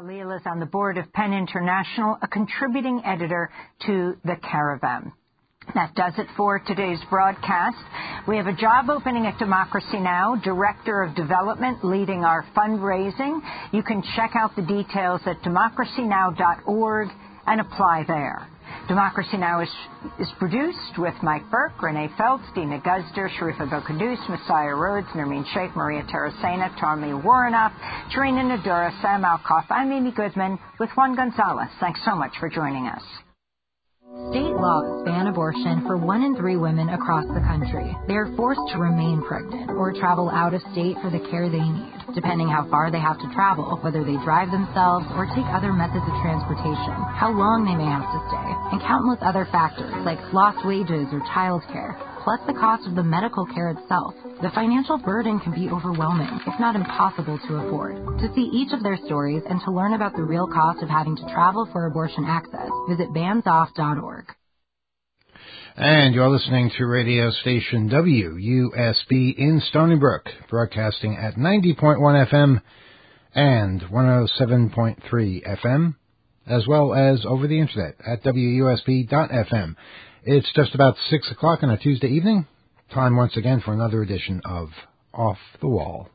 Khalil is on the board of PEN International, a contributing editor to The Caravan. That does it for today's broadcast. We have a job opening at Democracy Now!, Director of Development, leading our fundraising. You can check out the details at democracynow.org and apply there. Democracy Now! is produced with Mike Burke, Renee Feltz, Dina Guzder, Sharifa Bokadus, Messiah Rhodes, Nermeen Sheikh, Maria Terracena, Tommy Warrenoff, Tarina Nadura, Sam Alkoff. I'm Amy Goodman with Juan Gonzalez. Thanks so much for joining us. State laws ban abortion for 1 in 3 women across the country. They are forced to remain pregnant or travel out of state for the care they need, depending how far they have to travel, whether they drive themselves or take other methods of transportation, how long they may have to stay, and countless other factors like lost wages or childcare, plus the cost of the medical care itself. The financial burden can be overwhelming, if not impossible to afford. To see each of their stories and to learn about the real cost of having to travel for abortion access, visit bandsoff.org. And you're listening to radio station WUSB in Stony Brook, broadcasting at 90.1 FM and 107.3 FM, as well as over the internet at WUSB.FM. It's just about 6 o'clock on a Tuesday evening. Time once again for another edition of Off the Wall.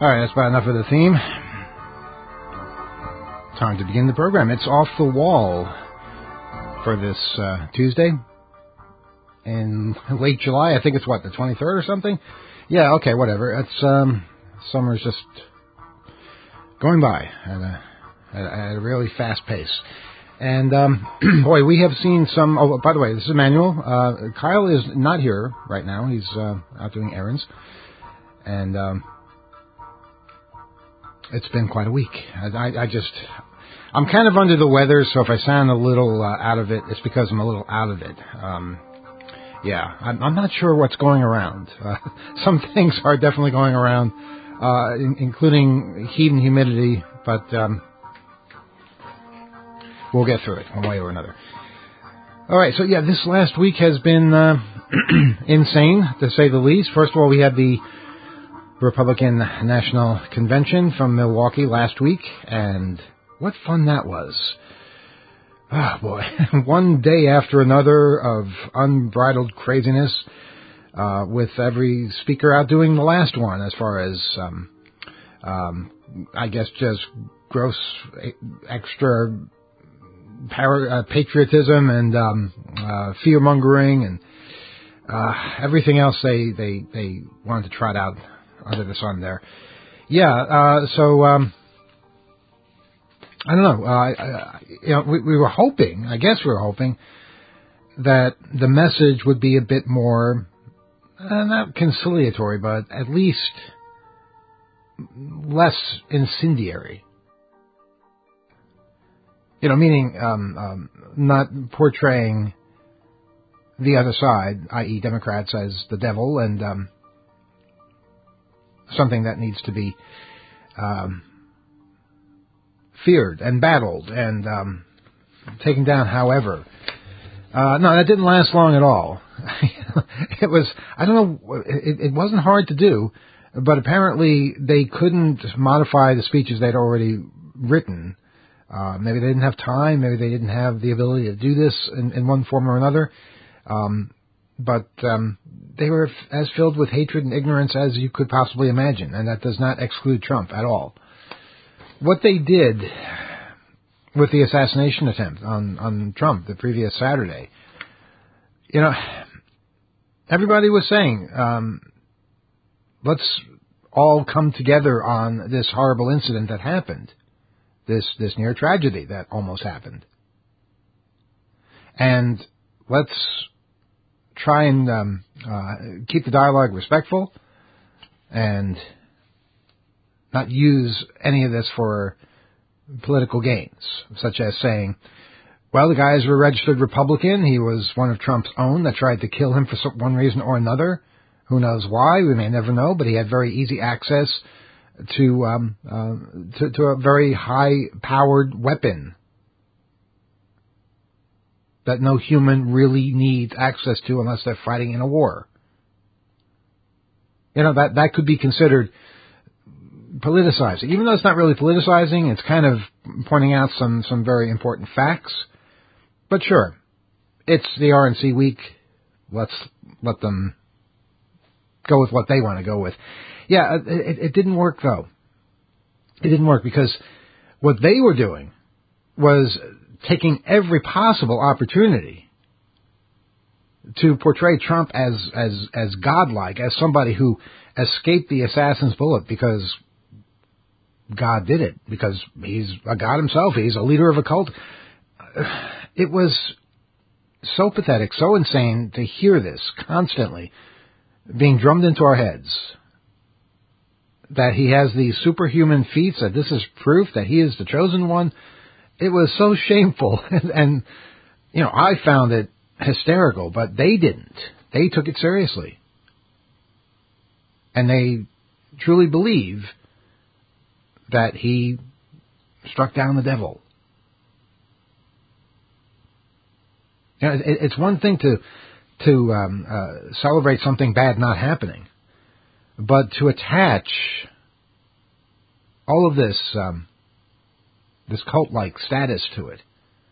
All right, that's about enough of the theme. Time to begin the program. It's Off the Wall for this Tuesday in late July. I think it's, the 23rd or something? Yeah, okay, whatever. It's summer's just going by at a really fast pace. And, boy, we have seen some... Oh, by the way, this is Emmanuel. Kyle is not here right now. He's out doing errands. And it's been quite a week. I'm kind of under the weather, so if I sound a little out of it, it's because I'm a little out of it. I'm not sure what's going around. Some things are definitely going around, including heat and humidity, but we'll get through it one way or another. All right, so this last week has been insane, to say the least. First of all, we had the Republican National Convention from Milwaukee last week, and what fun that was. Oh, boy. One day after another of unbridled craziness, with every speaker outdoing the last one as far as, I guess, just gross extra patriotism and fear-mongering and everything else they wanted to trot out under the sun there. I don't know. We were hoping, that the message would be a bit more, not conciliatory, but at least less incendiary. Meaning not portraying the other side, i.e. Democrats, as the devil and something that needs to be feared and battled and taken down. However, no, that didn't last long at all. It was, I don't know, it wasn't hard to do, but apparently they couldn't modify the speeches they'd already written. Maybe they didn't have time, maybe they didn't have the ability to do this in one form or another. But they were as filled with hatred and ignorance as you could possibly imagine, and that does not exclude Trump at all. What they did with the assassination attempt on Trump the previous Saturday, everybody was saying, let's all come together on this horrible incident that happened, this near tragedy that almost happened. And let's try and keep the dialogue respectful and not use any of this for political gains, such as saying, well, the guy is a registered Republican. He was one of Trump's own that tried to kill him for one reason or another. Who knows why? We may never know, but he had very easy access to a very high-powered weapon that no human really needs access to unless they're fighting in a war. That could be considered politicizing. Even though it's not really politicizing, it's kind of pointing out some very important facts. But sure, it's the RNC week. Let's let them go with what they want to go with. Yeah, it didn't work, though. It didn't work because what they were doing was taking every possible opportunity to portray Trump as godlike, as somebody who escaped the assassin's bullet because God did it, because he's a god himself, he's a leader of a cult. It was so pathetic, so insane to hear this constantly being drummed into our heads, that he has these superhuman feats, that this is proof that he is the chosen one. It was so shameful, and I found it hysterical, but they didn't. They took it seriously. And they truly believe that he struck down the devil. It's one thing to celebrate something bad not happening, but to attach all of this cult-like status to it,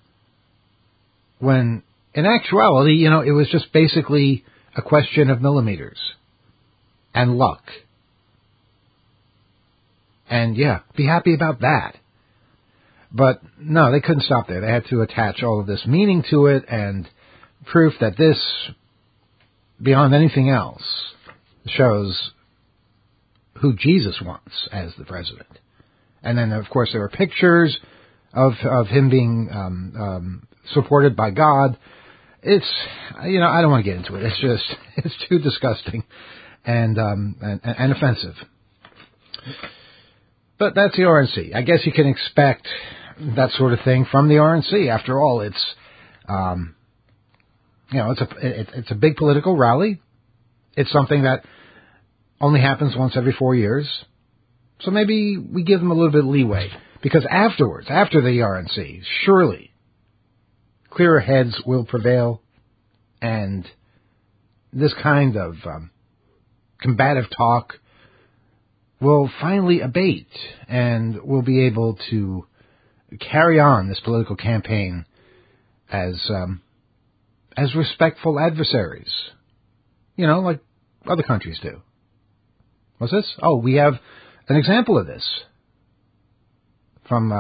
when in actuality, it was just basically a question of millimeters and luck. And yeah, be happy about that. But no, they couldn't stop there. They had to attach all of this meaning to it and proof that this, beyond anything else, shows who Jesus wants as the president. And then, of course, there were pictures of him being supported by God. It's, I don't want to get into it. It's just, it's too disgusting and offensive. But that's the RNC. I guess you can expect that sort of thing from the RNC. After all, it's, it's a big political rally. It's something that only happens once every 4 years. So maybe we give them a little bit of leeway. Because afterwards, after the RNC, surely clearer heads will prevail, and this kind of combative talk will finally abate, and we'll be able to carry on this political campaign as respectful adversaries, like other countries do. What's this? Oh, we have an example of this from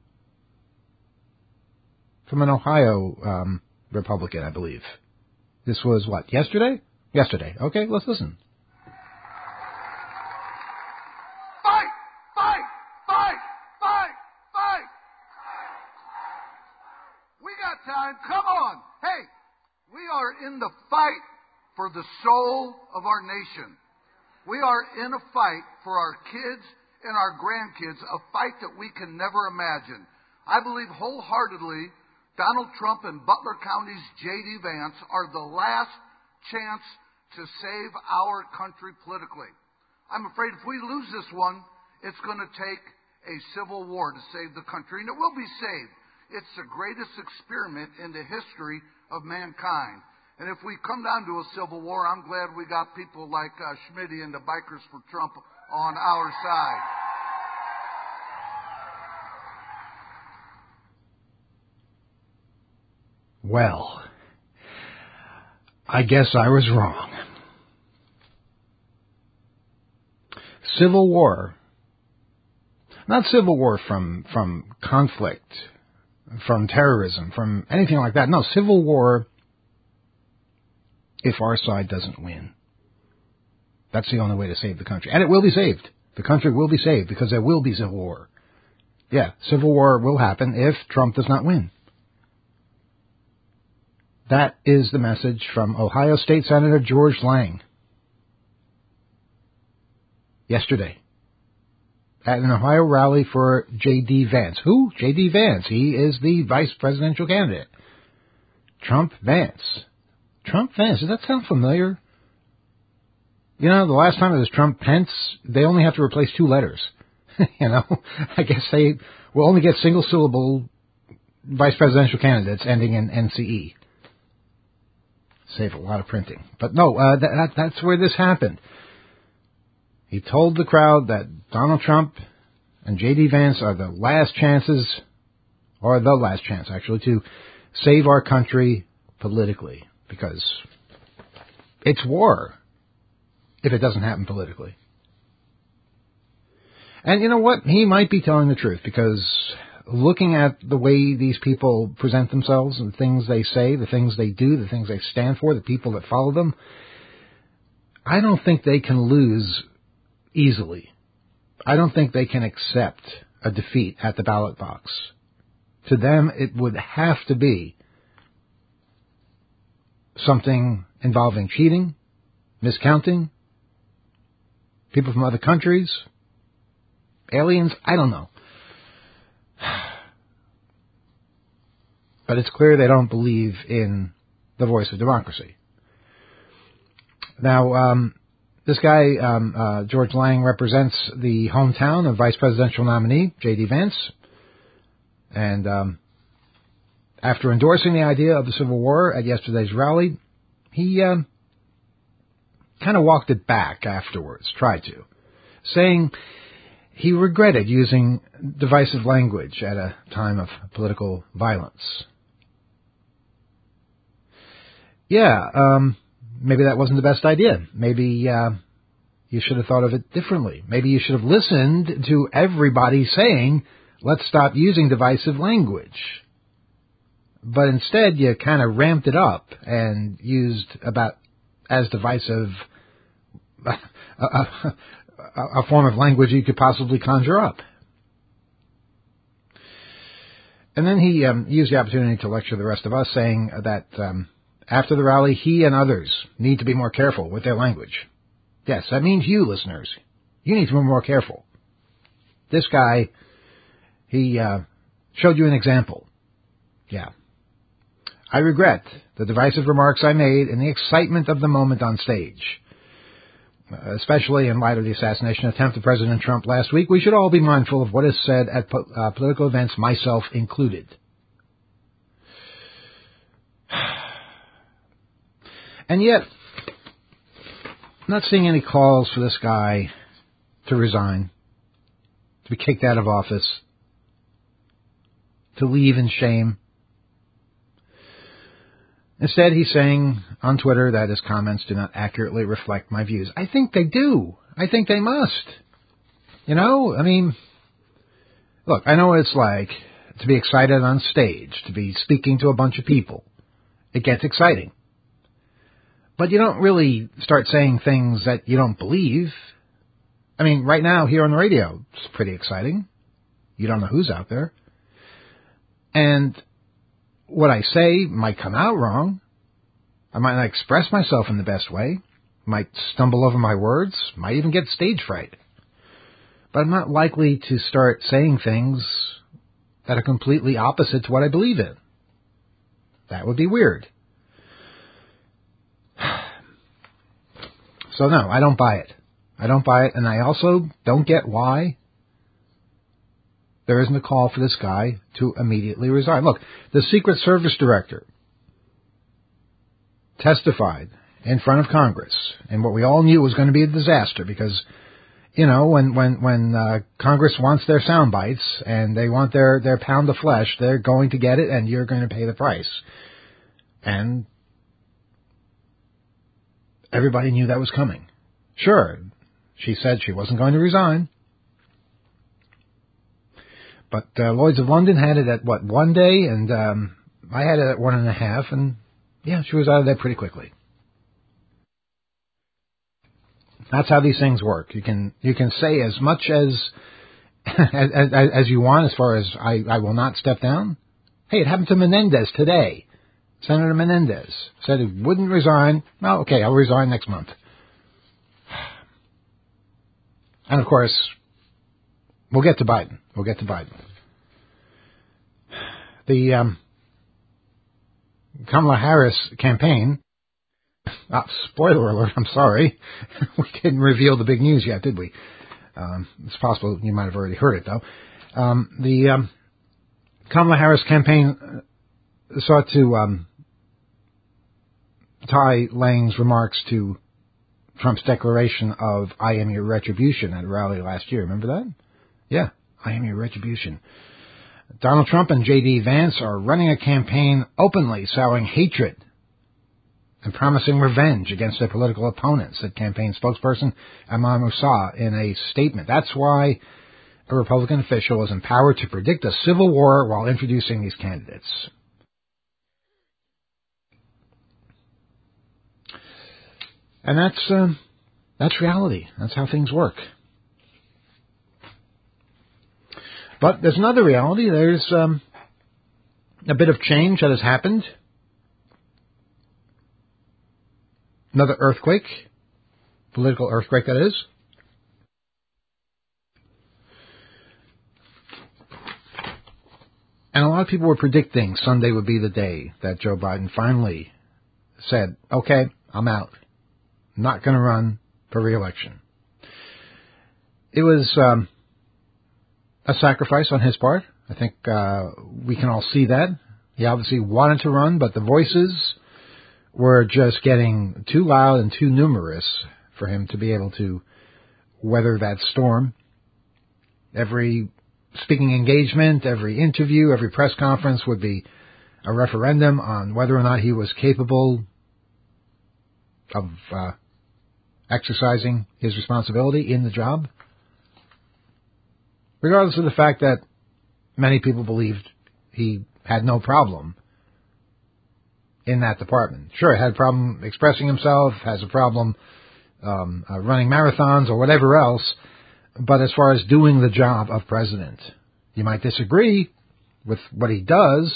an Ohio Republican, I believe. This was what, yesterday? Yesterday. Okay, let's listen. Fight! Fight! Fight! Fight! Fight! We got time. Come on. Hey, we are in the fight for the soul of our nation. We are in a fight for our kids and our grandkids, a fight that we can never imagine. I believe wholeheartedly Donald Trump and Butler County's J.D. Vance are the last chance to save our country politically. I'm afraid if we lose this one, it's going to take a civil war to save the country, and it will be saved. It's the greatest experiment in the history of mankind. And if we come down to a civil war, I'm glad we got people like Schmitty and the Bikers for Trump on our side. Well, I guess I was wrong. Civil war, not civil war from conflict, from terrorism, from anything like that. No, civil war if our side doesn't win. That's the only way to save the country. And it will be saved. The country will be saved because there will be civil war. Yeah, civil war will happen if Trump does not win. That is the message from Ohio State Senator George Lang yesterday at an Ohio rally for J.D. Vance. Who? J.D. Vance. He is the vice presidential candidate. Trump Vance. Trump Vance. Does that sound familiar? The last time it was Trump Pence, they only have to replace 2 letters. I guess they will only get single-syllable vice presidential candidates ending in NCE. Save a lot of printing. But no, that's where this happened. He told the crowd that Donald Trump and J.D. Vance are the last chances, or the last chance, actually, to save our country politically. Because it's war if it doesn't happen politically. And you know what? He might be telling the truth, because looking at the way these people present themselves and the things they say, the things they do, the things they stand for, the people that follow them, I don't think they can lose easily. I don't think they can accept a defeat at the ballot box. To them, it would have to be something involving cheating, miscounting, people from other countries, aliens, I don't know. But it's clear they don't believe in the voice of democracy. Now, this guy, George Lang, represents the hometown of vice presidential nominee J.D. Vance. And after endorsing the idea of the Civil War at yesterday's rally, he kind of walked it back afterwards, tried to, saying he regretted using divisive language at a time of political violence. Yeah, maybe that wasn't the best idea. Maybe you should have thought of it differently. Maybe you should have listened to everybody saying, let's stop using divisive language. But instead, you kind of ramped it up and used about as divisive a form of language you could possibly conjure up. And then he used the opportunity to lecture the rest of us, saying that after the rally, he and others need to be more careful with their language. Yes, that means you, listeners. You need to be more careful. This guy, he showed you an example. Yeah. I regret the divisive remarks I made in the excitement of the moment on stage. Especially in light of the assassination attempt of President Trump last week, we should all be mindful of what is said at political events, myself included. And yet, I'm not seeing any calls for this guy to resign, to be kicked out of office, to leave in shame. Instead, he's saying on Twitter that his comments do not accurately reflect my views. I think they do. I think they must. You know, I mean, look, I know what it's like to be excited on stage, to be speaking to a bunch of people. It gets exciting. But you don't really start saying things that you don't believe. I mean, right now, here on the radio, it's pretty exciting. You don't know who's out there. And what I say might come out wrong. I might not express myself in the best way. Might stumble over my words. Might even get stage fright. But I'm not likely to start saying things that are completely opposite to what I believe in. That would be weird. So no, I don't buy it. I don't buy it, and I also don't get why there isn't a call for this guy to immediately resign. Look, the Secret Service director testified in front of Congress in what we all knew was going to be a disaster because, you know, when Congress wants their sound bites and they want their pound of flesh, they're going to get it and you're going to pay the price. And everybody knew that was coming. Sure, she said she wasn't going to resign. But Lloyd's of London had it at, 1 day, and I had it at 1.5, and yeah, she was out of there pretty quickly. That's how these things work. You can say as much as you want as far as I will not step down. Hey, it happened to Menendez today. Senator Menendez said he wouldn't resign. Well, okay, I'll resign next month. And of course, we'll get to Biden. The Kamala Harris campaign, spoiler alert, I'm sorry, we didn't reveal the big news yet, did we? It's possible you might have already heard it, though. The Kamala Harris campaign sought to tie Lange's remarks to Trump's declaration of "I am your retribution" at a rally last year. Remember that? Yeah, I am your retribution. Donald Trump and J.D. Vance are running a campaign openly sowing hatred and promising revenge against their political opponents, said campaign spokesperson Aman Moussa in a statement. That's why a Republican official is empowered to predict a civil war while introducing these candidates. And that's reality. That's how things work. But there's another reality. There's a bit of change that has happened. Another earthquake. Political earthquake, that is. And a lot of people were predicting Sunday would be the day that Joe Biden finally said, okay, I'm out. I'm not going to run for re-election. It was a sacrifice on his part. I think we can all see that. He obviously wanted to run, but the voices were just getting too loud and too numerous for him to be able to weather that storm. Every speaking engagement, every interview, every press conference would be a referendum on whether or not he was capable of exercising his responsibility in the job, regardless of the fact that many people believed he had no problem in that department. Sure, he had a problem expressing himself, has a problem running marathons or whatever else, but as far as doing the job of president, you might disagree with what he does,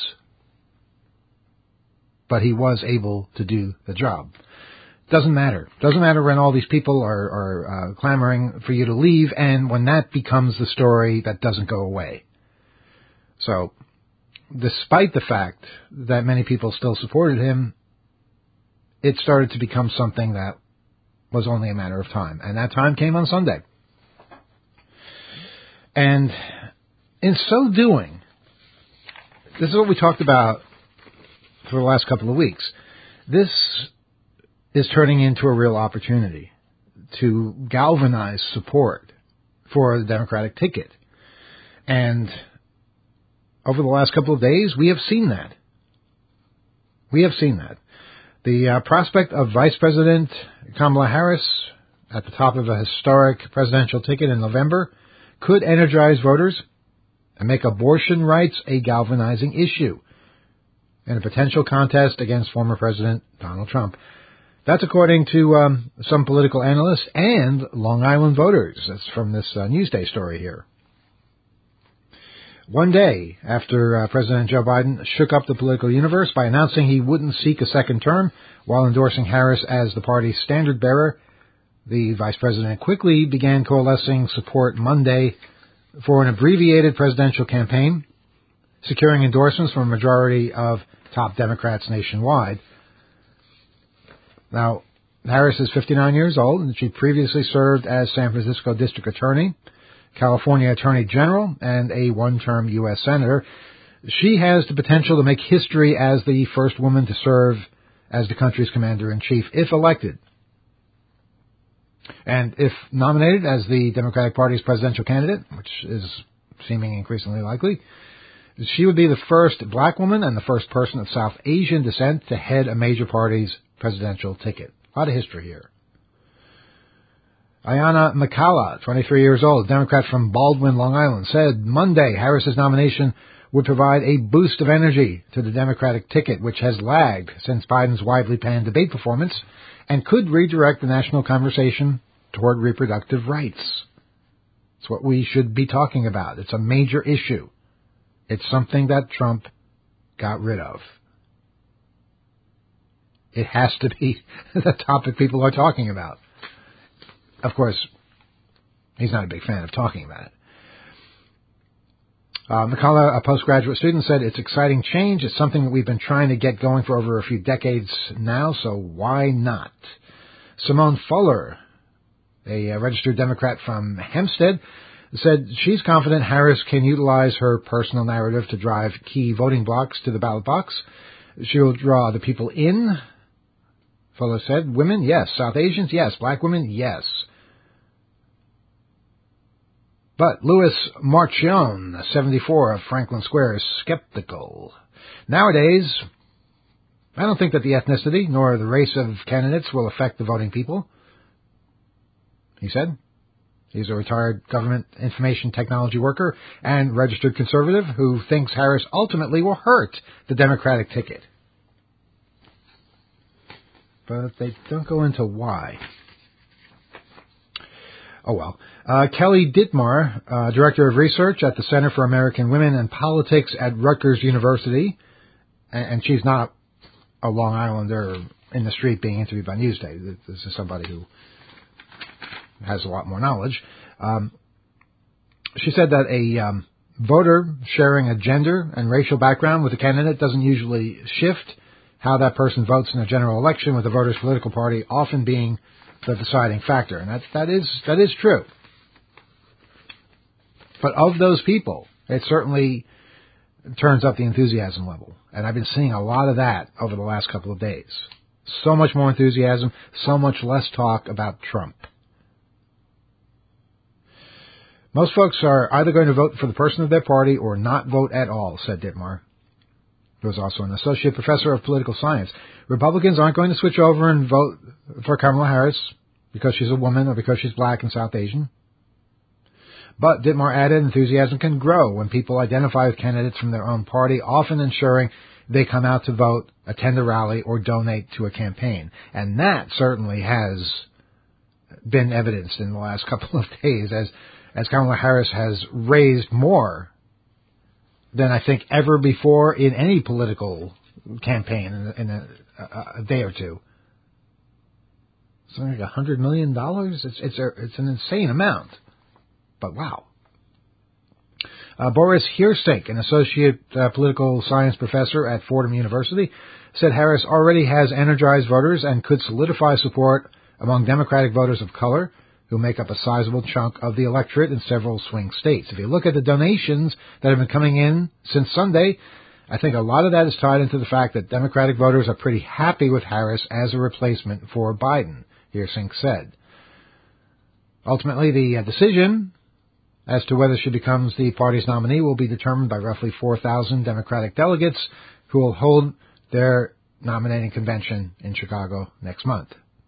but he was able to do the job. Doesn't matter. Doesn't matter when all these people are clamoring for you to leave, and when that becomes the story that doesn't go away. So, despite the fact that many people still supported him, it started to become something that was only a matter of time. And that time came on Sunday. And in so doing, this is what we talked about for the last couple of weeks. This is turning into a real opportunity to galvanize support for the Democratic ticket. And over the last couple of days, we have seen that. We have seen that. The prospect of Vice President Kamala Harris at the top of a historic presidential ticket in November could energize voters and make abortion rights a galvanizing issue in a potential contest against former President Donald Trump. That's according to some political analysts and Long Island voters. That's from this Newsday story here. One day after President Joe Biden shook up the political universe by announcing he wouldn't seek a second term while endorsing Harris as the party's standard bearer, the vice president quickly began coalescing support Monday for an abbreviated presidential campaign, securing endorsements from a majority of top Democrats nationwide. Now, Harris is 59 years old, and she previously served as San Francisco District Attorney, California Attorney General, and a one-term U.S. Senator. She has the potential to make history as the first woman to serve as the country's commander-in-chief, if elected. And if nominated as the Democratic Party's presidential candidate, which is seeming increasingly likely, she would be the first black woman and the first person of South Asian descent to head a major party's presidential ticket. A lot of history here. Ayanna McCalla, 23 years old, Democrat from Baldwin, Long Island, said Monday Harris's nomination would provide a boost of energy to the Democratic ticket, which has lagged since Biden's widely panned debate performance, and could redirect the national conversation toward reproductive rights. It's what we should be talking about. It's a major issue. It's something that Trump got rid of. It has to be the topic people are talking about. Of course, he's not a big fan of talking about it. McCullough, a postgraduate student, said it's exciting change. It's something that we've been trying to get going for over a few decades now, so why not? Simone Fuller, a registered Democrat from Hempstead, said she's confident Harris can utilize her personal narrative to drive key voting blocks to the ballot box. She will draw the people in. Fuller said, women, yes. South Asians, yes. Black women, yes. But Louis Marchione, 74 of Franklin Square, is skeptical. Nowadays, I don't think that the ethnicity nor the race of candidates will affect the voting people, he said. He's a retired government information technology worker and registered conservative who thinks Harris ultimately will hurt the Democratic ticket. But they don't go into why. Oh, well. Kelly Dittmar, Director of Research at the Center for American Women and Politics at Rutgers University, and she's not a Long Islander in the street being interviewed by Newsday. This is somebody who has a lot more knowledge. She said that a voter sharing a gender and racial background with a candidate doesn't usually shift how that person votes in a general election, with the voter's political party often being the deciding factor. And that is true. But of those people, it certainly turns up the enthusiasm level. And I've been seeing a lot of that over the last couple of days. So much more enthusiasm, so much less talk about Trump. Most folks are either going to vote for the person of their party or not vote at all, said Dittmar, who is also an associate professor of political science. Republicans aren't going to switch over and vote for Kamala Harris because she's a woman or because she's black and South Asian. But Dittmar added, enthusiasm can grow when people identify with candidates from their own party, often ensuring they come out to vote, attend a rally, or donate to a campaign. And that certainly has been evidenced in the last couple of days as Kamala Harris has raised more than I think ever before in any political campaign in a day or two. Something like $100 million? It's an insane amount. But wow. Boris Hirsink, an associate political science professor at Fordham University, said Harris already has energized voters and could solidify support among Democratic voters of color, who make up a sizable chunk of the electorate in several swing states. If you look at the donations that have been coming in since Sunday, I think a lot of that is tied into the fact that Democratic voters are pretty happy with Harris as a replacement for Biden, Hirsink said. Ultimately, the decision as to whether she becomes the party's nominee will be determined by roughly 4,000 Democratic delegates who will hold their nominating convention in Chicago next month.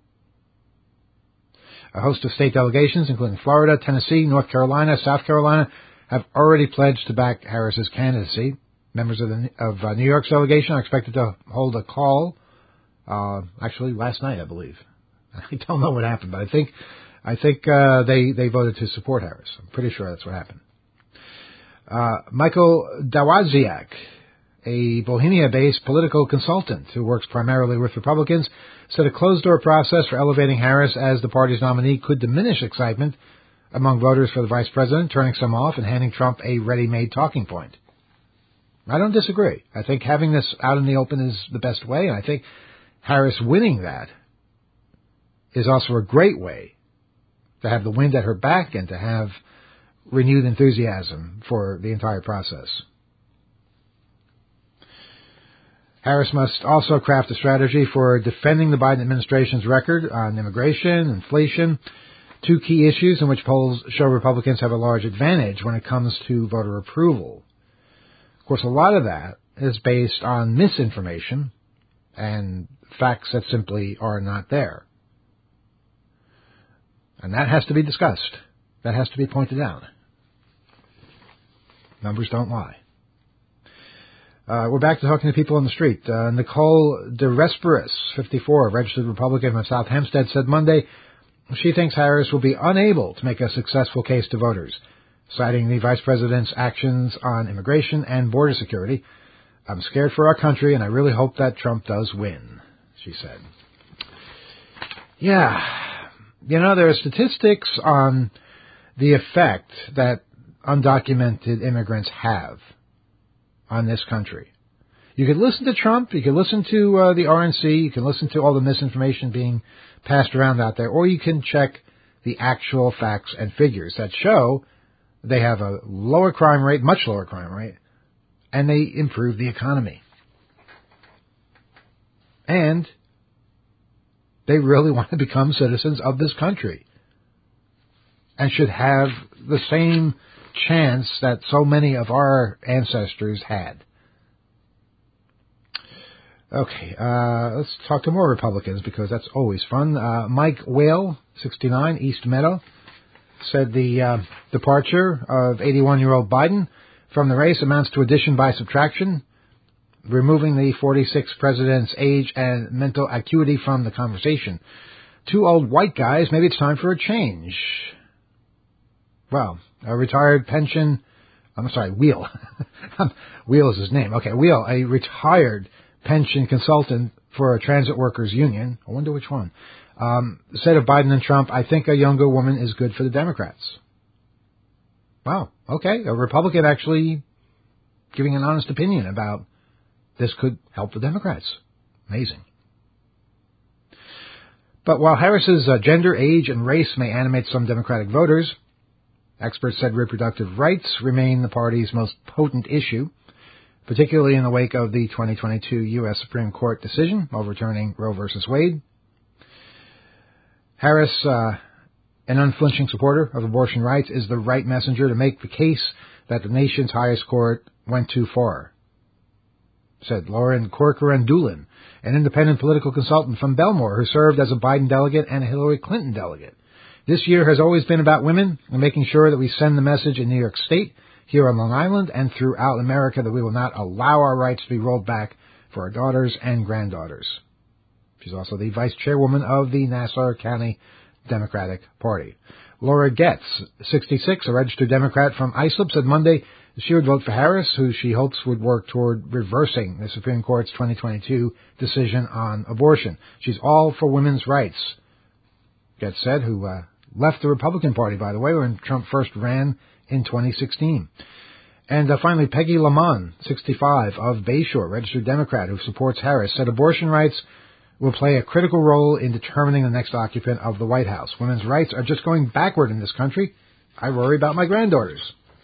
A host of state delegations, including Florida, Tennessee, North Carolina, South Carolina, have already pledged to back Harris's candidacy. Members of New York's delegation are expected to hold a call, actually last night, I believe. I don't know what happened, but I think they voted to support Harris. I'm pretty sure that's what happened. Michael Dawadziak, a Bohemia-based political consultant who works primarily with Republicans, said a closed-door process for elevating Harris as the party's nominee could diminish excitement among voters for the vice president, turning some off and handing Trump a ready-made talking point. I don't disagree. I think having this out in the open is the best way, and I think Harris winning that is also a great way to have the wind at her back and to have renewed enthusiasm for the entire process. Harris must also craft a strategy for defending the Biden administration's record on immigration, inflation, two key issues in which polls show Republicans have a large advantage when it comes to voter approval. Of course, a lot of that is based on misinformation and facts that simply are not there. And that has to be discussed. That has to be pointed out. Numbers don't lie. We're back to talking to people on the street. Nicole DeResperis, 54, a registered Republican from South Hempstead, said Monday she thinks Harris will be unable to make a successful case to voters, citing the vice president's actions on immigration and border security. I'm scared for our country, and I really hope that Trump does win, she said. Yeah. You know, there are statistics on the effect that undocumented immigrants have on this country. You could listen to Trump, you can listen to the RNC, you can listen to all the misinformation being passed around out there, or you can check the actual facts and figures that show they have a lower crime rate, much lower crime rate, and they improve the economy. And they really want to become citizens of this country and should have the same chance that so many of our ancestors had. Okay, let's talk to more Republicans because that's always fun. Mike Whale, 69, East Meadow, said the departure of 81-year-old Biden from the race amounts to addition by subtraction, removing the 46th president's age and mental acuity from the conversation. Two old white guys, maybe it's time for a change. Well, a retired pension, Wheel. Wheel is his name. Okay, Wheel, a retired pension consultant for a transit workers union, I wonder which one, said of Biden and Trump, I think a younger woman is good for the Democrats. Wow, okay, a Republican actually giving an honest opinion about this could help the Democrats. Amazing. But while Harris's gender, age, and race may animate some Democratic voters, experts said reproductive rights remain the party's most potent issue, particularly in the wake of the 2022 U.S. Supreme Court decision overturning Roe v. Wade. Harris, an unflinching supporter of abortion rights, is the right messenger to make the case that the nation's highest court went too far. said Lauren Corcoran-Doolin, an independent political consultant from Belmore who served as a Biden delegate and a Hillary Clinton delegate. This year has always been about women and making sure that we send the message in New York State, here on Long Island, and throughout America that we will not allow our rights to be rolled back for our daughters and granddaughters. She's also the vice chairwoman of the Nassau County Democratic Party. Laura Getz, 66, a registered Democrat from Islip, said Monday she would vote for Harris, who she hopes would work toward reversing the Supreme Court's 2022 decision on abortion. She's all for women's rights, Getz said, who left the Republican Party, by the way, when Trump first ran in 2016. And finally, Peggy Lamont, 65, of Bayshore, registered Democrat who supports Harris, said abortion rights will play a critical role in determining the next occupant of the White House. Women's rights are just going backward in this country. I worry about my granddaughters.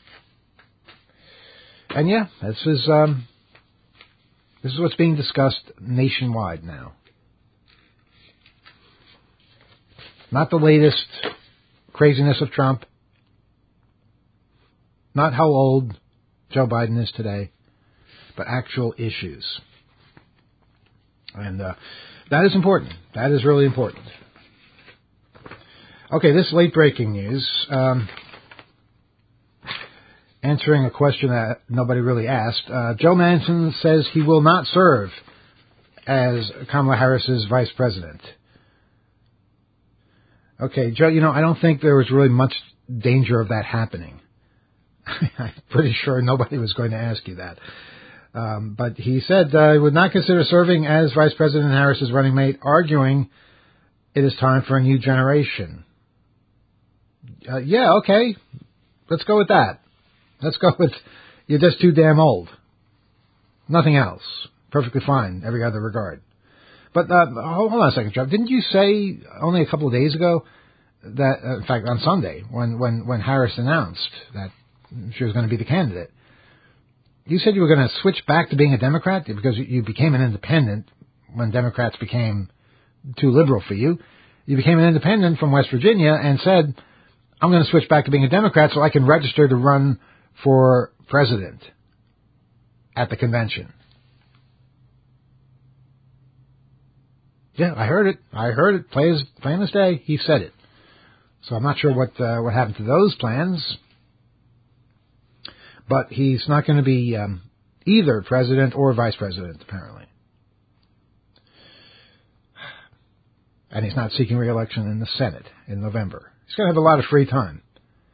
And yeah, this is what's being discussed nationwide now. Not the latest craziness of Trump. Not how old Joe Biden is today, but actual issues. And that is important. That is really important. Okay, this late-breaking news, answering a question that nobody really asked. Joe Manchin says he will not serve as Kamala Harris's vice president. Okay, Joe, I don't think there was really much danger of that happening. I'm pretty sure nobody was going to ask you that. But he said he would not consider serving as Vice President Harris's running mate, arguing it is time for a new generation. Yeah, okay. Let's go with that. Let's go with you're just too damn old. Nothing else. Perfectly fine, every other regard. But hold on a second, Jeff. Didn't you say only a couple of days ago that, in fact, on Sunday, when Harris announced that she was going to be the candidate, you said you were going to switch back to being a Democrat because you became an independent when Democrats became too liberal for you. You became an independent from West Virginia and said, I'm going to switch back to being a Democrat so I can register to run for president at the convention. Yeah, I heard it. I heard it. Plain as day. He said it. So I'm not sure what happened to those plans. But he's not going to be either president or vice president, apparently. And he's not seeking re-election in the Senate in November. He's going to have a lot of free time.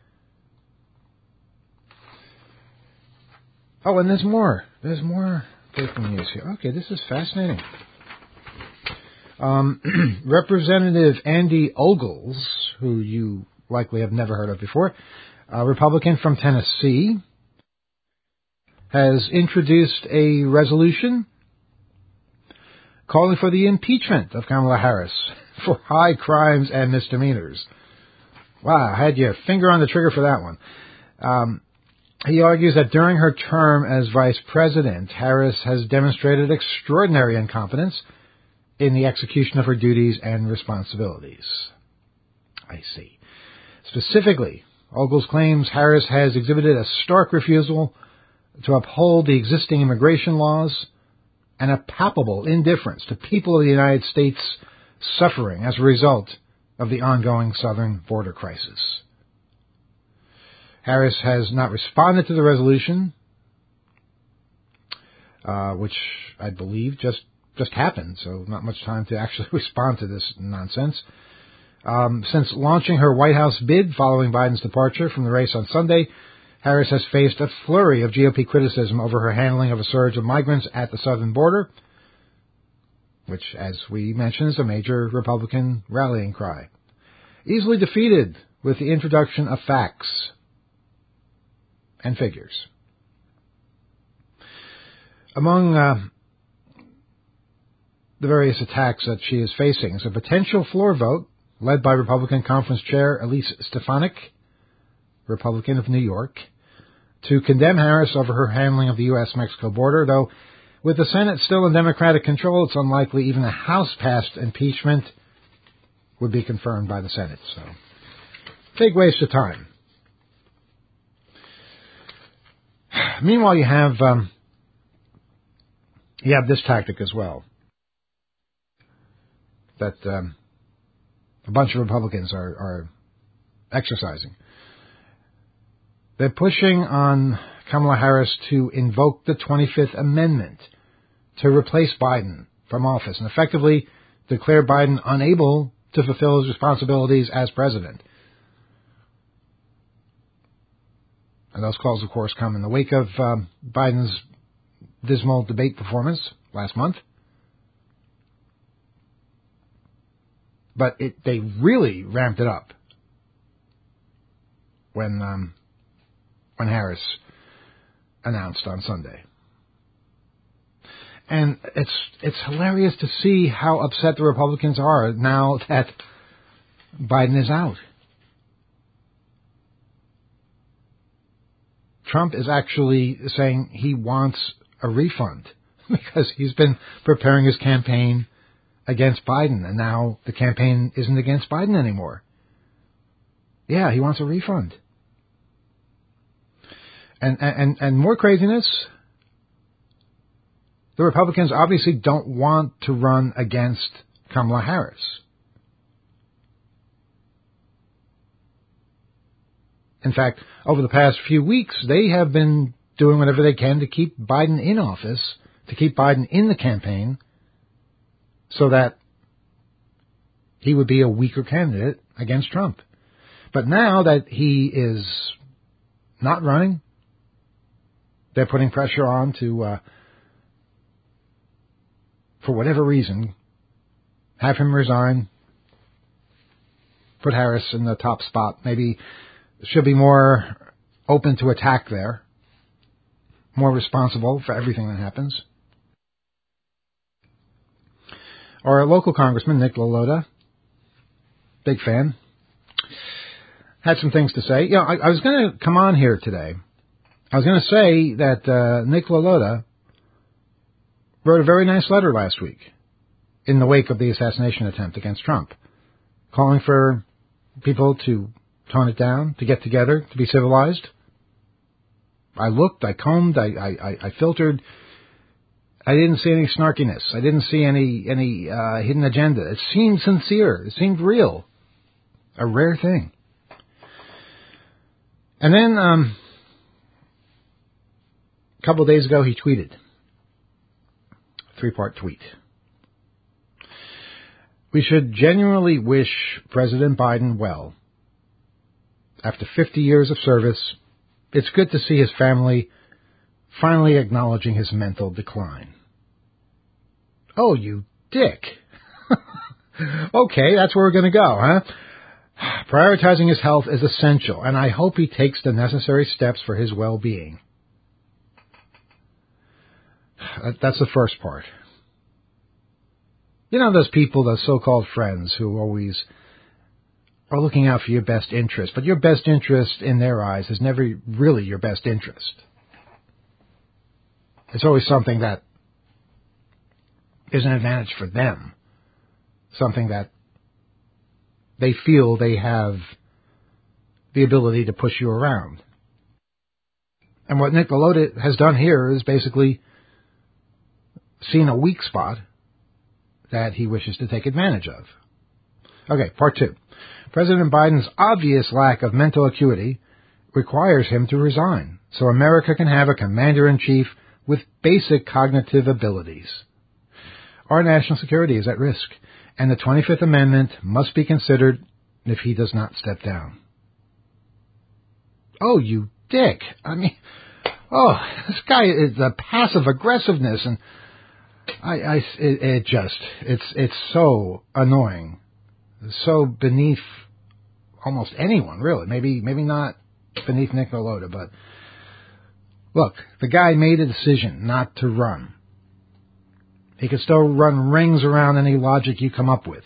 Oh, and there's more. There's more breaking news here. Okay, this is fascinating. Representative Andy Ogles, who you likely have never heard of before, a Republican from Tennessee, has introduced a resolution calling for the impeachment of Kamala Harris for high crimes and misdemeanors. Wow, I had your finger on the trigger for that one. He argues that during her term as vice president, Harris has demonstrated extraordinary incompetence in the execution of her duties and responsibilities. I see. Specifically, Ogles claims Harris has exhibited a stark refusal to uphold the existing immigration laws and a palpable indifference to people of the United States suffering as a result of the ongoing southern border crisis. Harris has not responded to the resolution, which I believe just happened, so not much time to actually respond to this nonsense. Since launching her White House bid following Biden's departure from the race on Sunday, Harris has faced a flurry of GOP criticism over her handling of a surge of migrants at the southern border, which, as we mentioned, is a major Republican rallying cry. Easily defeated with the introduction of facts and figures. Among the various attacks that she is facing is a potential floor vote led by Republican Conference Chair Elise Stefanik, Republican of New York, to condemn Harris over her handling of the U.S.-Mexico border, though with the Senate still in Democratic control, it's unlikely even a House-passed impeachment would be confirmed by the Senate. So, big waste of time. Meanwhile, you have you have this tactic as well, that a bunch of Republicans are exercising. They're pushing on Kamala Harris to invoke the 25th Amendment to replace Biden from office and effectively declare Biden unable to fulfill his responsibilities as president. And those calls, of course, come in the wake of Biden's dismal debate performance last month. But they really ramped it up when Harris announced on Sunday. And it's hilarious to see how upset the Republicans are now that Biden is out. Trump is actually saying he wants a refund because he's been preparing his campaign against Biden, and now the campaign isn't against Biden anymore. Yeah, he wants a refund. And more craziness, the Republicans obviously don't want to run against Kamala Harris. In fact, over the past few weeks, they have been doing whatever they can to keep Biden in office, to keep Biden in the campaign, so that he would be a weaker candidate against Trump. But now that he is not running, they're putting pressure on to, for whatever reason, have him resign, put Harris in the top spot. Maybe should be more open to attack there, more responsible for everything that happens. Our local congressman, Nick LaLota, big fan, had some things to say. I was going to come on here today. I was going to say that Nick LaLota wrote a very nice letter last week in the wake of the assassination attempt against Trump, calling for people to tone it down, to get together, to be civilized. I looked, I combed, I filtered. I didn't see any snarkiness. I didn't see any hidden agenda. It seemed sincere. It seemed real. A rare thing. And then a couple of days ago, he tweeted. A 3-part tweet. We should genuinely wish President Biden well. After 50 years of service, it's good to see his family finally acknowledging his mental decline. Oh, you dick. Okay, that's where we're going to go, huh? Prioritizing his health is essential, and I hope he takes the necessary steps for his well-being. That's the first part. You know those people, those so-called friends who always are looking out for your best interest, but your best interest in their eyes is never really your best interest. It's always something that is an advantage for them, something that they feel they have the ability to push you around. And what Nick LaLota has done here is basically seen a weak spot that he wishes to take advantage of. Okay, part 2. President Biden's obvious lack of mental acuity requires him to resign so America can have a commander-in-chief with basic cognitive abilities. Our national security is at risk, and the 25th Amendment must be considered if he does not step down. Oh, you dick. I mean, this guy is a passive aggressiveness, and it's so annoying. So beneath almost anyone, really. Maybe not beneath Nick LaLota, but look, the guy made a decision not to run. He could still run rings around any logic you come up with.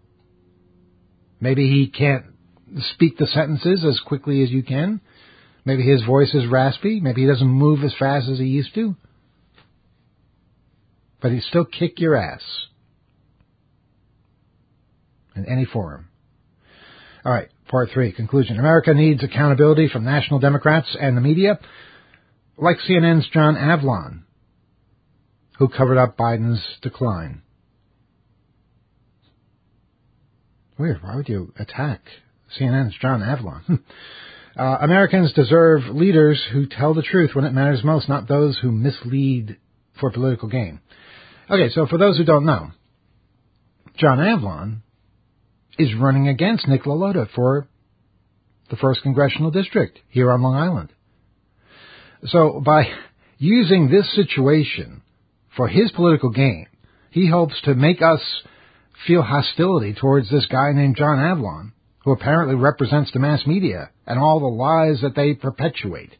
Maybe he can't speak the sentences as quickly as you can. Maybe his voice is raspy. Maybe he doesn't move as fast as he used to. But he'd still kick your ass. In any forum. All right, part 3, conclusion. America needs accountability from national Democrats and the media, like CNN's John Avlon. who covered up Biden's decline. Weird. Why would you attack CNN's John Avlon? Americans deserve leaders who tell the truth when it matters most, not those who mislead for political gain. Okay, so for those who don't know, John Avlon is running against Nick LaLota for the 1st Congressional District here on Long Island. So by using this situation for his political gain, he hopes to make us feel hostility towards this guy named John Avlon, who apparently represents the mass media and all the lies that they perpetuate.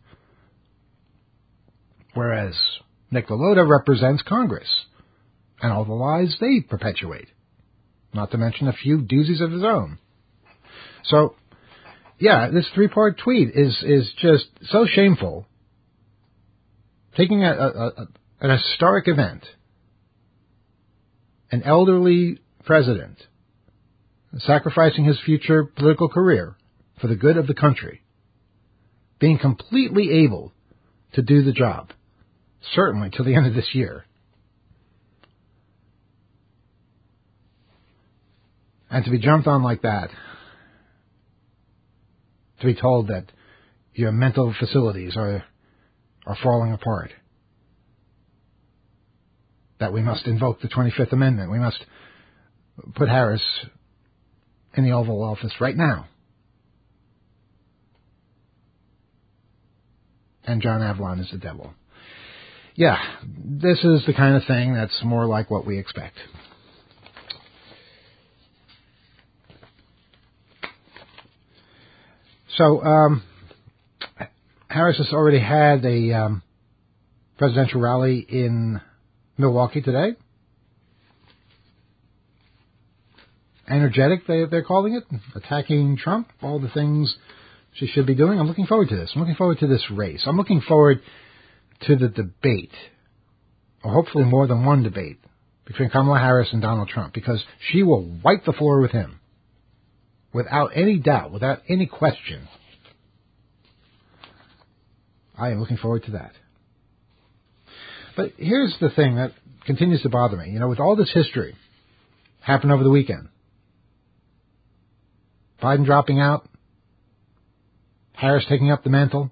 Whereas Nick LaLota represents Congress and all the lies they perpetuate, not to mention a few doozies of his own. So, yeah, this 3-part tweet is just so shameful. Taking an historic event, an elderly president sacrificing his future political career for the good of the country, being completely able to do the job, certainly till the end of this year. And to be jumped on like that, to be told that your mental facilities are falling apart, that we must invoke the 25th Amendment, we must put Harris in the Oval Office right now, and John Avlon is the devil. Yeah, this is the kind of thing that's more like what we expect. So, Harris has already had a presidential rally in Milwaukee today. Energetic, they're calling it, attacking Trump, all the things she should be doing. I'm looking forward to this. I'm looking forward to this race. I'm looking forward to the debate, or hopefully more than one debate, between Kamala Harris and Donald Trump, because she will wipe the floor with him without any doubt, without any question. I am looking forward to that. But here's the thing that continues to bother me. You know, with all this history happened over the weekend, Biden dropping out, Harris taking up the mantle,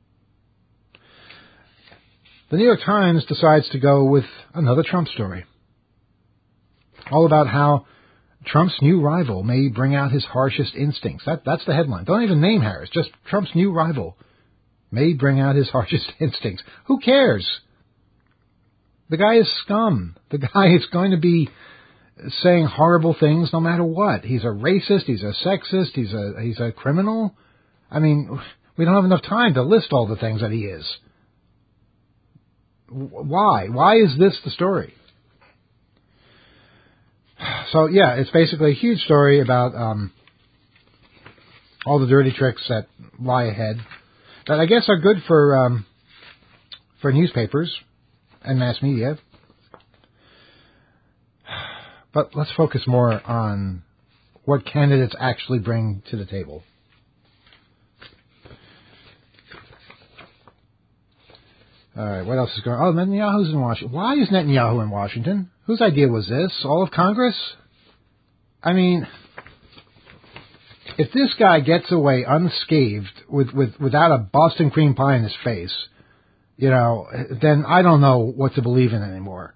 the New York Times decides to go with another Trump story, all about how Trump's new rival may bring out his harshest instincts. That's the headline. Don't even name Harris, just Trump's new rival may bring out his harshest instincts. Who cares? The guy is scum. The guy is going to be saying horrible things no matter what. He's a racist, he's a sexist, he's a criminal. I mean, we don't have enough time to list all the things that he is. Why? Why is this the story? So, yeah, it's basically a huge story about all the dirty tricks that lie ahead that I guess are good for newspapers and mass media. But let's focus more on what candidates actually bring to the table. All right, what else is going on? Oh, Netanyahu's in Washington. Why is Netanyahu in Washington? Whose idea was this? All of Congress? I mean, if this guy gets away unscathed without a Boston cream pie in his face, you know, then I don't know what to believe in anymore.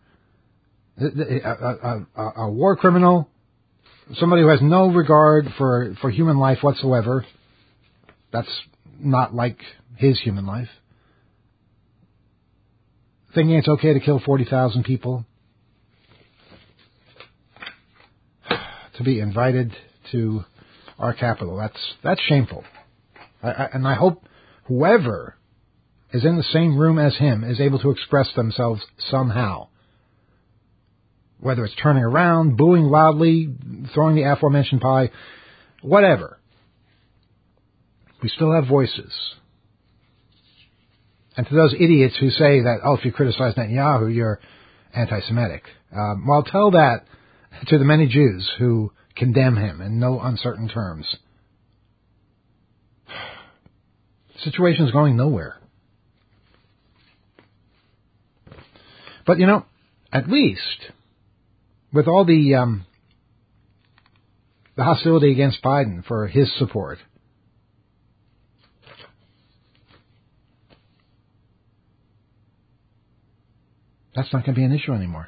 A war criminal, somebody who has no regard for human life whatsoever. That's not like his human life. Thinking it's okay to kill 40,000 people, to be invited to our capital. That's shameful. And I hope whoever is in the same room as him is able to express themselves somehow. Whether it's turning around, booing loudly, throwing the aforementioned pie, whatever. We still have voices. And to those idiots who say that, oh, if you criticize Netanyahu, you're anti-Semitic. Well, tell that to the many Jews who condemn him in no uncertain terms. The situation is going nowhere. But, you know, at least, with all the hostility against Biden for his support, that's not going to be an issue anymore.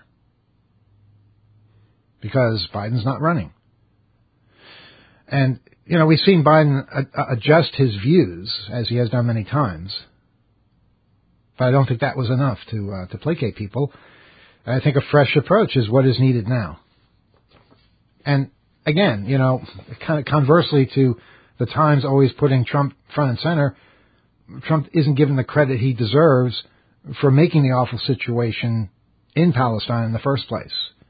Because Biden's not running. And, we've seen Biden adjust his views, as he has done many times. But I don't think that was enough to placate people. I think a fresh approach is what is needed now. And again, kind of conversely to the Times always putting Trump front and center, Trump isn't given the credit he deserves for making the awful situation in Palestine in the first place.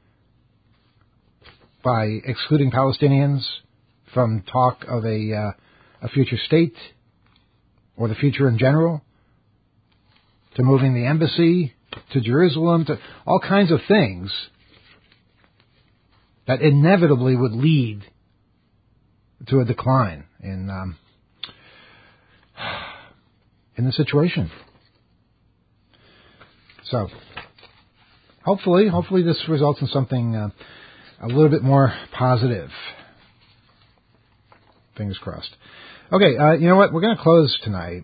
By excluding Palestinians from talk of a future state or the future in general, to moving the embassy to Jerusalem, to all kinds of things that inevitably would lead to a decline in the situation. So, hopefully this results in something a little bit more positive. Fingers crossed. Okay, you know what? We're going to close tonight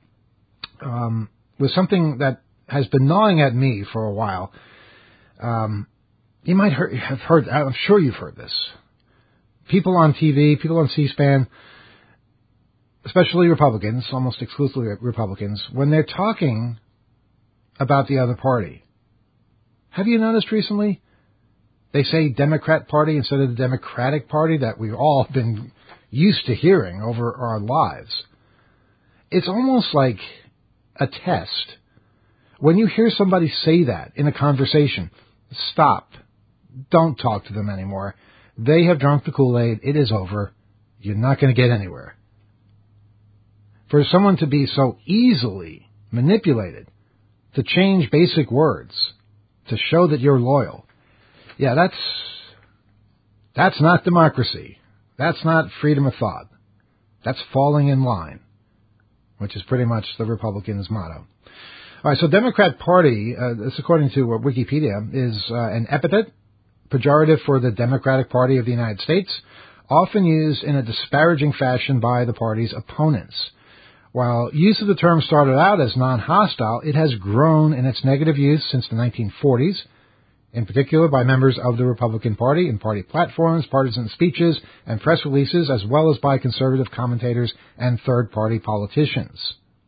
with something that has been gnawing at me for a while. You might have heard, I'm sure you've heard this. People on TV, people on C-SPAN, especially Republicans, almost exclusively Republicans, when they're talking about the other party, have you noticed recently? They say Democrat Party instead of the Democratic Party that we've all been used to hearing over our lives. It's almost like a test. When you hear somebody say that in a conversation, stop. Don't talk to them anymore. They have drunk the Kool-Aid. It is over. You're not going to get anywhere. For someone to be so easily manipulated to change basic words to show that you're loyal, yeah, that's not democracy. That's not freedom of thought. That's falling in line, which is pretty much the Republicans' motto. All right, so Democrat Party, this according to Wikipedia, is an epithet, pejorative for the Democratic Party of the United States, often used in a disparaging fashion by the party's opponents. While use of the term started out as non-hostile, it has grown in its negative use since the 1940s, in particular by members of the Republican Party in party platforms, partisan speeches, and press releases, as well as by conservative commentators and third-party politicians.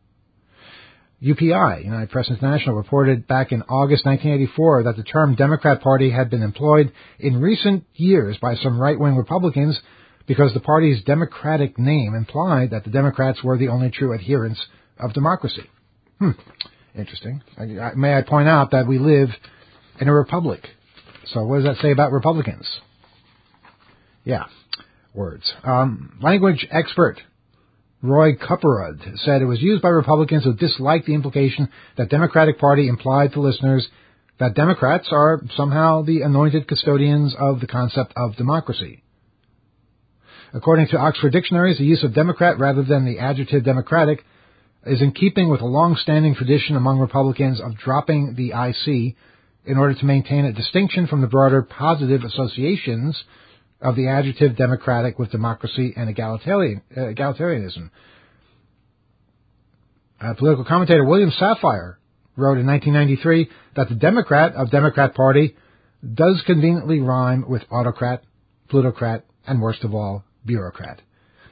UPI, United Press International, reported back in August 1984 that the term Democrat Party had been employed in recent years by some right-wing Republicans because the party's Democratic name implied that the Democrats were the only true adherents of democracy. Interesting. May I point out that we live in a republic. So what does that say about Republicans? Yeah, words. Language expert Roy Kupperud said it was used by Republicans who disliked the implication that Democratic Party implied to listeners that Democrats are somehow the anointed custodians of the concept of democracy. According to Oxford Dictionaries, the use of Democrat rather than the adjective Democratic is in keeping with a long-standing tradition among Republicans of dropping the IC in order to maintain a distinction from the broader positive associations of the adjective democratic with democracy and egalitarianism. Political commentator William Safire wrote in 1993 that the Democrat of Democrat Party does conveniently rhyme with autocrat, plutocrat, and worst of all, bureaucrat.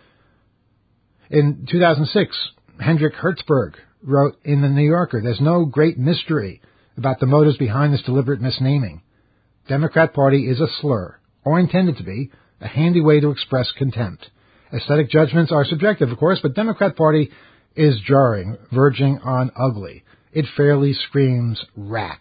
In 2006, Hendrik Hertzberg wrote in The New Yorker, "There's no great mystery about the motives behind this deliberate misnaming. Democrat Party is a slur, or intended to be, a handy way to express contempt. Aesthetic judgments are subjective, of course, but Democrat Party is jarring, verging on ugly. It fairly screams rat."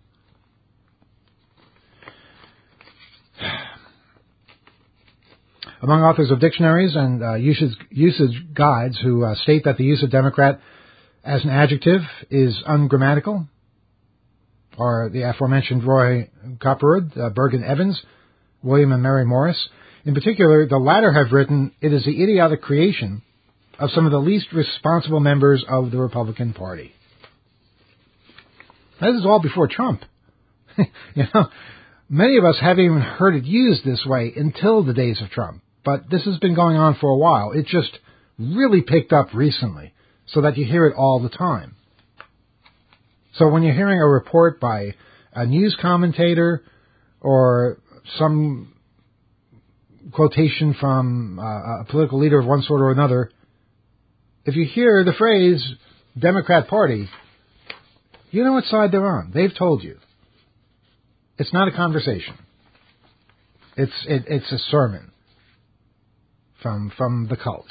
Among authors of dictionaries and usage guides who state that the use of Democrat as an adjective is ungrammatical are the aforementioned Roy Kupperud, Bergen Evans, William and Mary Morris. In particular, the latter have written, "It is the idiotic creation of some of the least responsible members of the Republican Party." This is all before Trump. Many of us haven't even heard it used this way until the days of Trump. But this has been going on for a while. It just really picked up recently so that you hear it all the time. So when you're hearing a report by a news commentator or some quotation from a political leader of one sort or another, if you hear the phrase Democrat Party, you know what side they're on. They've told you. It's not a conversation. It's a sermon from the cult.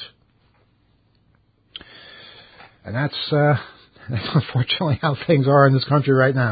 And that's unfortunately how things are in this country right now.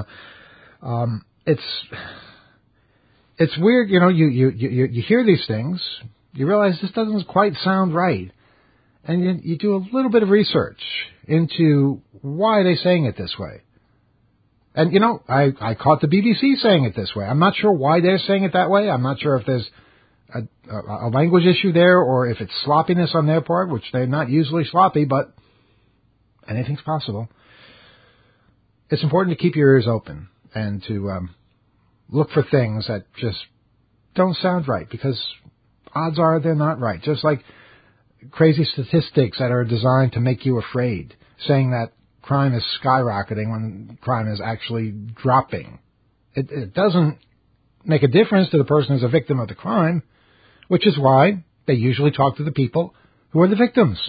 It's weird, you hear these things, you realize this doesn't quite sound right, and you do a little bit of research into why they're saying it this way. And, I caught the BBC saying it this way. I'm not sure why they're saying it that way. I'm not sure if there's a language issue there or if it's sloppiness on their part, which they're not usually sloppy, but anything's possible. It's important to keep your ears open and to look for things that just don't sound right, because odds are they're not right. Just like crazy statistics that are designed to make you afraid, saying that crime is skyrocketing when crime is actually dropping. It doesn't make a difference to the person who's a victim of the crime, which is why they usually talk to the people who are the victims.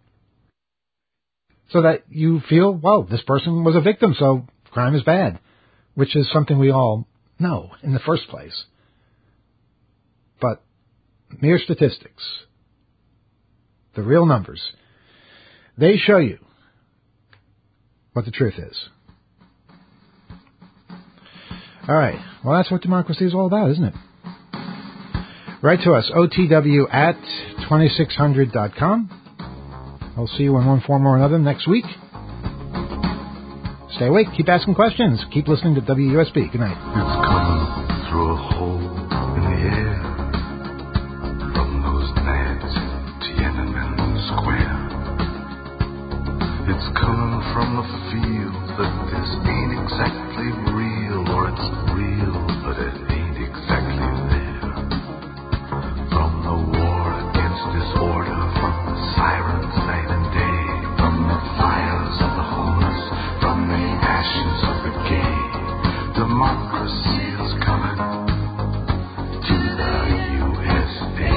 So that you feel, well, this person was a victim, so crime is bad, which is something we all know in the first place. But mere statistics, the real numbers, they show you what the truth is. All right. Well, that's what democracy is all about, isn't it? Write to us, otw@2600.com. I'll see you in one form or another next week. Stay awake. Keep asking questions. Keep listening to WUSB. Good night. It's coming through a hole in the air from those nads to Tiananmen Square. It's coming from a field that this ain't exactly real, or it's real, but it ain't exactly there. From the war against disorder, from the sirens night and day, from the fires of the homeless, from the ashes of the gay, democracy is coming to the USA.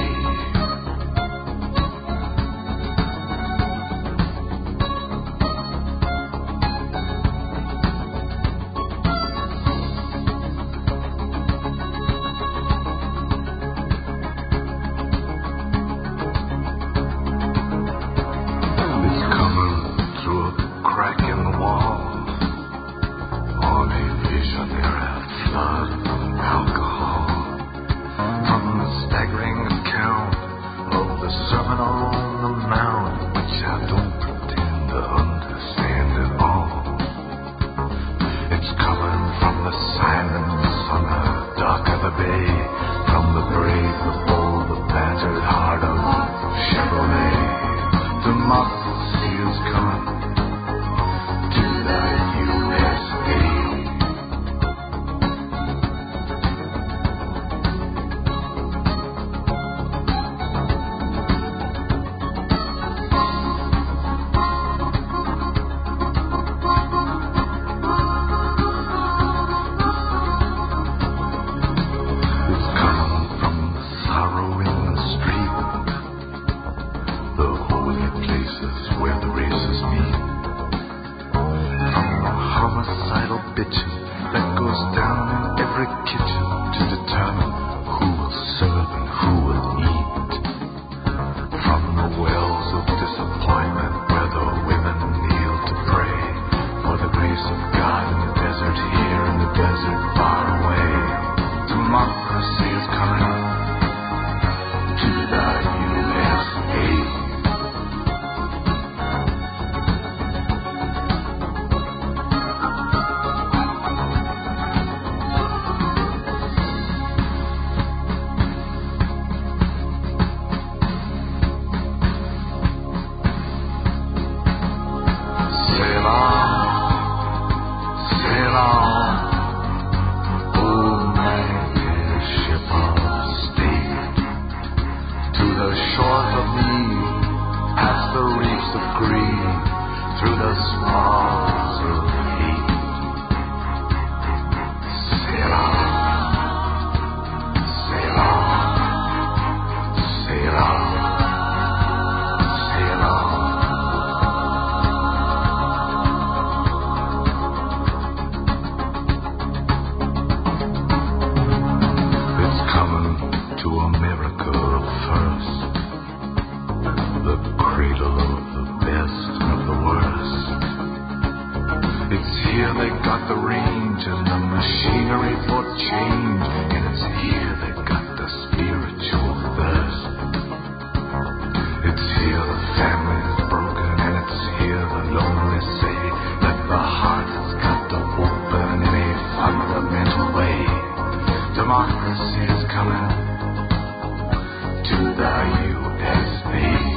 to America first, the cradle of the best and of the worst. It's here they got the range and the machinery for change, and it's here they got the spiritual thirst. It's here the family's broken, and it's here the lonely say that the heart has got to open in a fundamental way. Democracy is coming to the USA.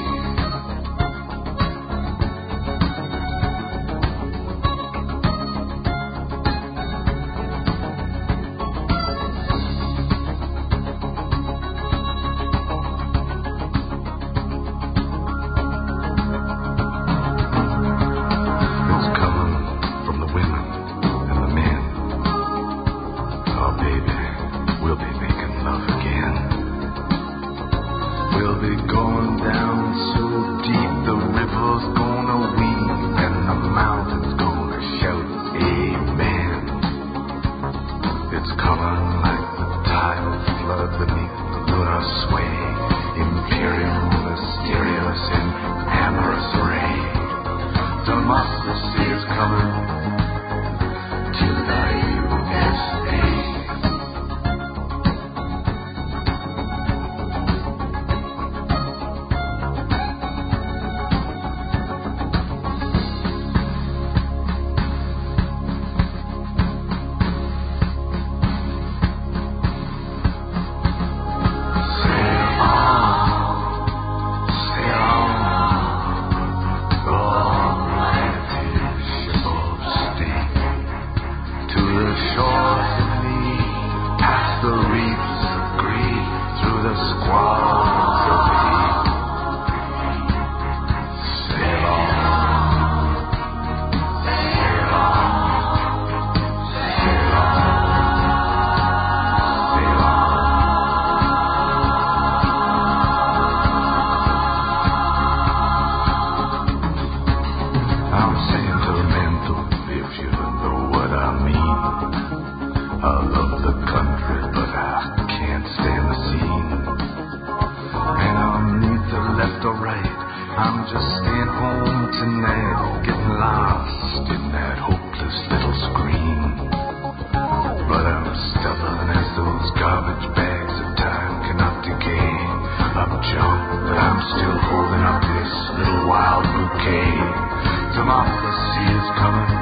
I'm just staying home tonight, getting lost in that hopeless little screen. But I'm stubborn as those garbage bags of time cannot decay. I'm junk, but I'm still holding up this little wild bouquet. Democracy is coming